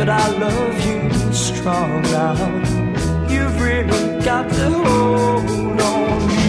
but I love you strong now. You've really got to hold on.